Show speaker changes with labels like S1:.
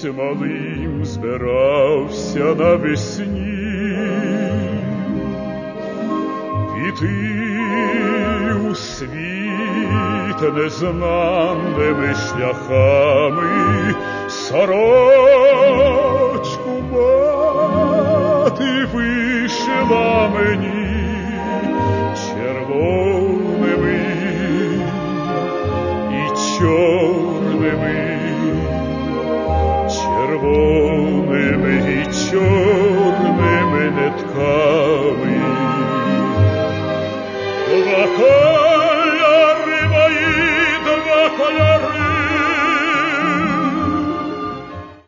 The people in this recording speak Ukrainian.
S1: хлопцем малим збирався навесні піти у світ незнаними шляхами. Сорочку мати вишила мені червоними і чорними, червоними